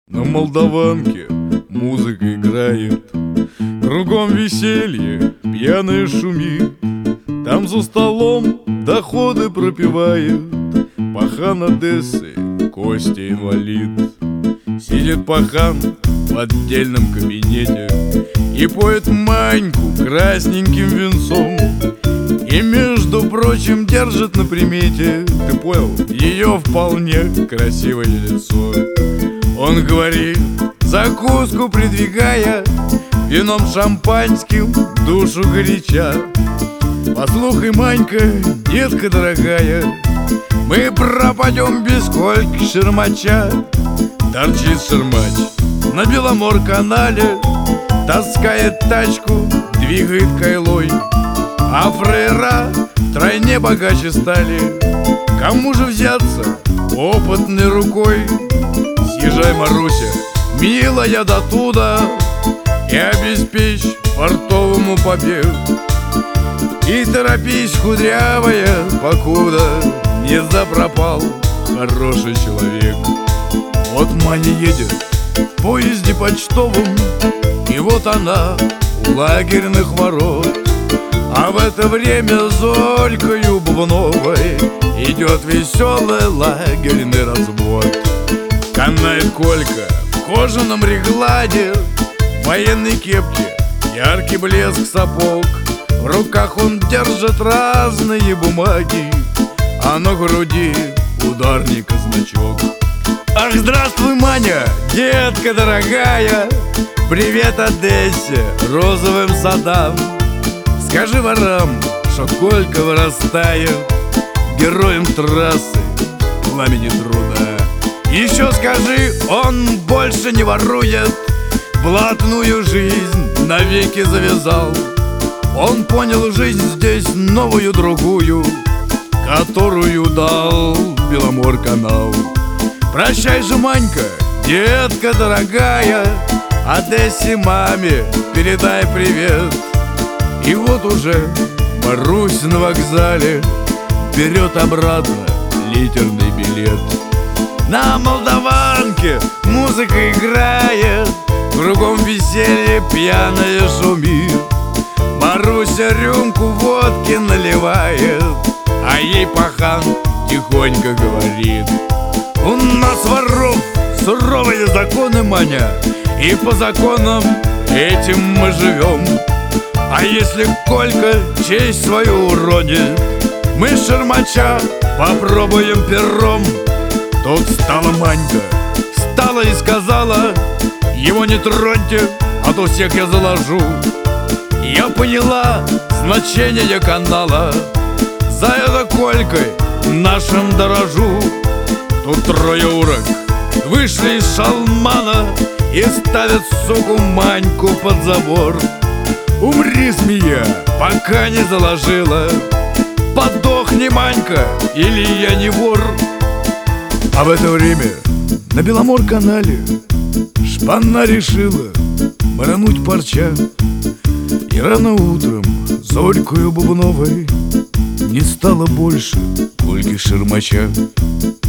На Молдаванке музыка играет, кругом веселье, пьяная шумит. Там за столом доходы пропивает пахан Одессы Костя инвалид. Сидит пахан в отдельном кабинете и поет Маньку красненьким венцом. И, между прочим, держит на примете, ты понял, ее вполне красивое лицо. Он говорит, закуску придвигая, вином шампанским душу горяча: послухай, Манька, детка дорогая, мы пропадем без кольки шермача. Торчит шермач на Беломор-канале, таскает тачку, двигает кайлой, а фрейра втройне богаче стали. Кому же взяться опытной рукой? Съезжай, Маруся, милая, до туда и обеспечь портовому побег. И торопись, кудрявая, покуда не запропал хороший человек. Вот Маня едет в поезде почтовом, и вот она у лагерных ворот. А в это время Золькою Бубновой идет веселый лагерный развод. Канает Колька в кожаном регладе, в военной кепке, яркий блеск сапог. В руках он держит разные бумаги, а на груди ударника значок. Ах, здравствуй, Маня, детка дорогая, привет Одессе, розовым садам. Скажи ворам, что Колька вырастает героем трассы, пламени труда. Еще скажи, он больше не ворует, блатную жизнь навеки завязал. Он понял жизнь здесь новую, другую, которую дал Беломор-канал. Прощай же, Манька, детка дорогая, Одессе маме передай привет. И вот уже Марусь на вокзале берет обратно литерный билет. На Молдаванке музыка играет, кругом веселье, пьяная шумит. Маруся рюмку водки наливает, а ей пахан тихонько говорит: у нас воров суровые законы, Маня, и по законам этим мы живем. А если Колька честь свою уронит, мы шермача попробуем пером. Тут стала Манька, встала и сказала: его не троньте, а то всех я заложу. Я поняла значение канала, за это Колькой нашим дорожу. Тут трое урок вышли из шалмана и ставят, суку, Маньку под забор. Умри, змея, пока не заложила, подохни, Манька, или я не вор. А в это время на Беломор-канале шпана решила марануть парча. И рано утром Золькою Бубновой не стало больше Кольки шермача.